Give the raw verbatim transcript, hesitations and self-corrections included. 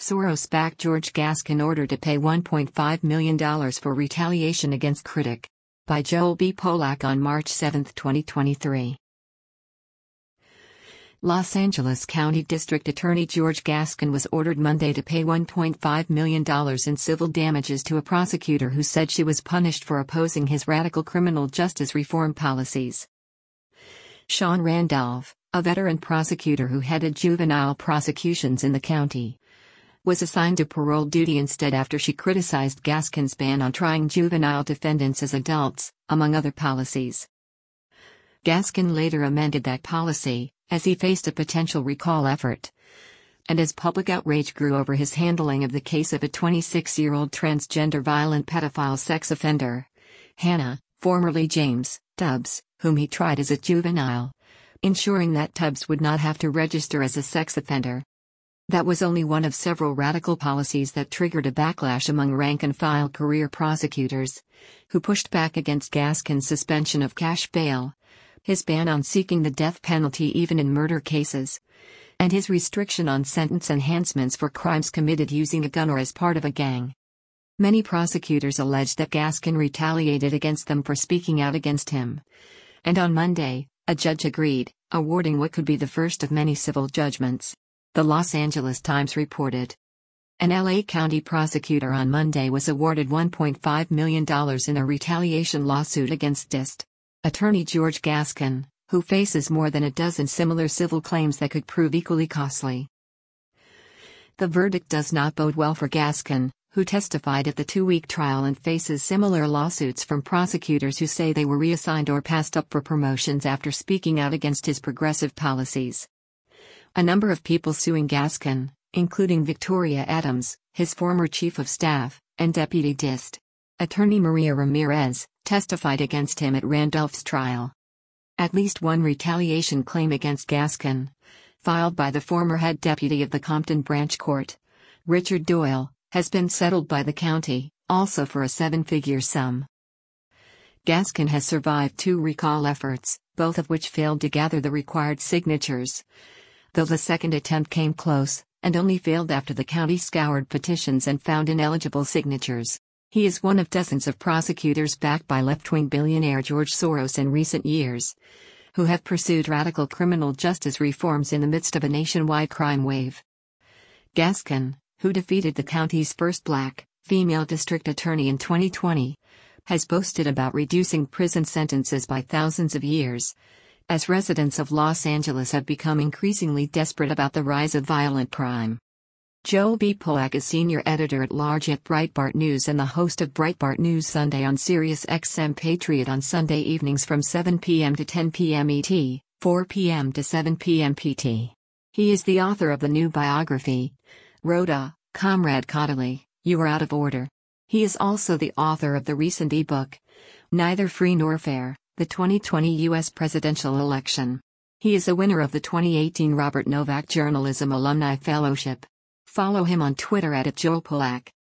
Soros-backed George Gascon ordered to pay one point five million dollars for retaliation against critic. By Joel B. Polak on March seventh, twenty twenty-three. Los Angeles County District Attorney George Gascon was ordered Monday to pay one point five million dollars in civil damages to a prosecutor who said she was punished for opposing his radical criminal justice reform policies. Sean Randolph, a veteran prosecutor who headed juvenile prosecutions in the county, was assigned to parole duty instead after she criticized Gascon's ban on trying juvenile defendants as adults, among other policies. Gascon later amended that policy, as he faced a potential recall effort. And as public outrage grew over his handling of the case of a twenty-six-year-old transgender violent pedophile sex offender, Hannah, formerly James, Tubbs, whom he tried as a juvenile, ensuring that Tubbs would not have to register as a sex offender. That was only one of several radical policies that triggered a backlash among rank-and-file career prosecutors, who pushed back against Gascon's suspension of cash bail, his ban on seeking the death penalty even in murder cases, and his restriction on sentence enhancements for crimes committed using a gun or as part of a gang. Many prosecutors alleged that Gascon retaliated against them for speaking out against him. And on Monday, a judge agreed, awarding what could be the first of many civil judgments. The Los Angeles Times reported. An L A County prosecutor on Monday was awarded one point five million dollars in a retaliation lawsuit against Dist. Attorney George Gascon, who faces more than a dozen similar civil claims that could prove equally costly. The verdict does not bode well for Gascon, who testified at the two-week trial and faces similar lawsuits from prosecutors who say they were reassigned or passed up for promotions after speaking out against his progressive policies. A number of people suing Gascon, including Victoria Adams, his former chief of staff, and Deputy Dist. Attorney Maria Ramirez, testified against him at Randolph's trial. At least one retaliation claim against Gascon, filed by the former head deputy of the Compton Branch Court, Richard Doyle, has been settled by the county, also for a seven-figure sum. Gascon has survived two recall efforts, both of which failed to gather the required signatures, though the second attempt came close, and only failed after the county scoured petitions and found ineligible signatures. He is one of dozens of prosecutors backed by left-wing billionaire George Soros in recent years, who have pursued radical criminal justice reforms in the midst of a nationwide crime wave. Gascon, who defeated the county's first black, female district attorney in twenty twenty, has boasted about reducing prison sentences by thousands of years, as residents of Los Angeles have become increasingly desperate about the rise of violent crime. Joel B. Polak is senior editor-at-large at Breitbart News and the host of Breitbart News Sunday on Sirius X M Patriot on Sunday evenings from seven p m to ten p m E T, four p m to seven p m P T. He is the author of the new biography, Rhoda, Comrade Caudill, You Are Out of Order. He is also the author of the recent e-book, Neither Free Nor Fair, the twenty twenty U S Presidential Election. He is a winner of the twenty eighteen Robert Novak Journalism Alumni Fellowship. Follow him on Twitter at Joel Polak.